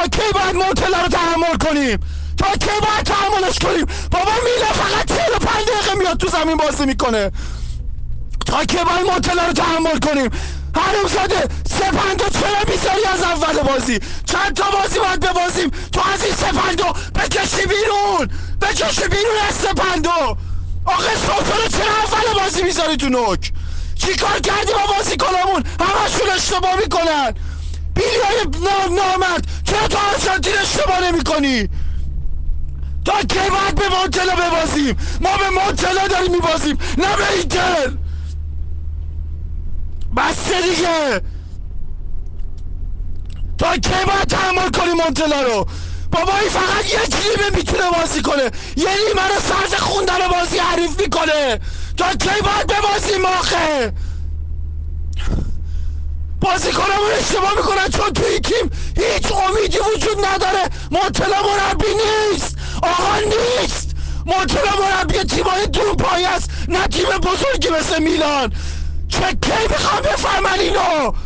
کی باید مونتلا رو تحمل کنیم؟ تا کی باید تحملش کنیم؟ بابا میله فقط 45 دقیقه میاد تو زمین بازی میکنه. تا کی باید مونتلا رو تحمل کنیم؟ حرومزاده سپندو چرا میذاری از اول بازی؟ چند تا بازی باید ببازیم تو از این سپندو بکشی بیرون، بکشی بیرون از سپندو. آخه سوتو رو چرا اول بازی میذاری تو نوک؟ چی کار کردی با بازی کنمون؟ همشون اشتباه میکنن. بیلیای نامرد چرا تو آرژانتین اشتباه نمی کنی؟ تا کی باید به مونتلا ببازیم؟ ما به مونتلا داریم میبازیم نه به اینتر. بسته دیگه. تا کی باید تحمل کنی مونتلا رو؟ بابا این فقط یک نیمه میتونه بازی کنه، یه نیمه رو صرف خوندن بازی حریف میکنه. تا کی باید ببازیم آخه؟ بازی کنمون اشتباه میکنن چون توی این تیم هیچ امیدی وجود نداره. مونتلا مربی نیست آقا، نیست. مونتلا مربی تیمای دون پای است، نه تیم بزرگی مثل میلان. چه کی میخوام بفهمن اینو؟